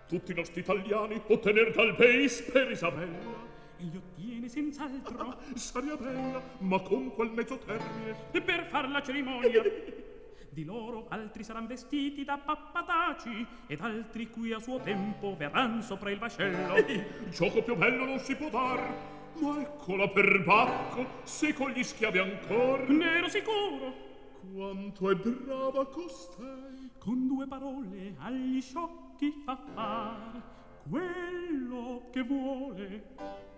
tutti i nostri italiani ottener dal paese per Isabella. E li ottiene senz'altro. Saria bella, ma con qual mezzo termine? E per far la cerimonia. Di loro altri saran vestiti da pappataci, ed altri qui a suo tempo verran sopra il vascello. Gioco più bello non si può dar, ma eccola per Bacco, se con gli schiavi ancor. Ne ero sicuro. Quanto è brava costei! Con due parole agli sciocchi fa far quello che vuole.